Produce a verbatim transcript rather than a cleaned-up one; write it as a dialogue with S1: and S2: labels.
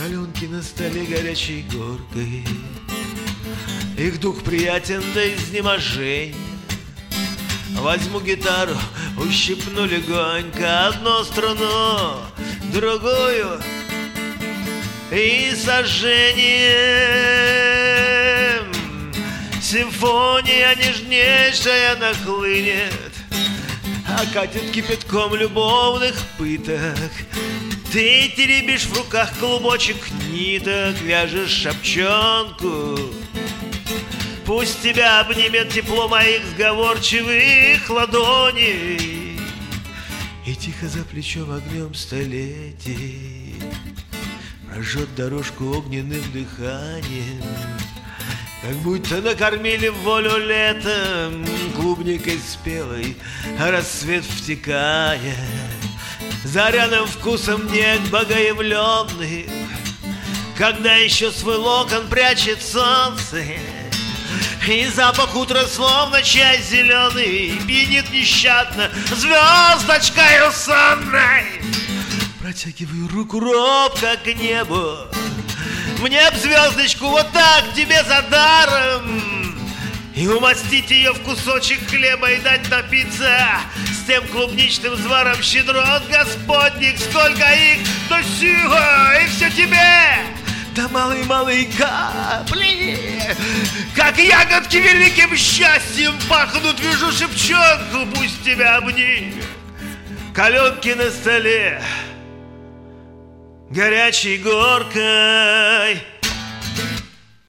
S1: Каленки на столе горячей горкой, их дух приятен до изнеможения. Возьму гитару, ущипну легонько одну струну, другую, и сожжением симфония нежнейшая нахлынет, окатит кипятком любовных пыток. Ты теребишь в руках клубочек ниток, вяжешь шапчонку. Пусть тебя обнимет тепло моих сговорчивых ладоней, и тихо за плечом огнем столетий прожжет дорожку огненным дыханием. Как будто накормили в волю летом клубникой спелой, а рассвет втекая заряным вкусом нет богоявленных. Когда еще свой локон прячет солнце, и запах утра словно чай зеленый пьянит нещадно звездочкою сонной. Протягиваю руку робко к небу, мне б звездочку вот так тебе за даром, и умастить ее в кусочек хлеба и дать напиться с тем клубничным зваром щедрот Господних. Сколько их, да сила, и все тебе, да малые-малые капли, как ягодки великим счастьем пахнут. Вижу шепчонку, пусть тебя обнимет каленки на столе горячей горкой.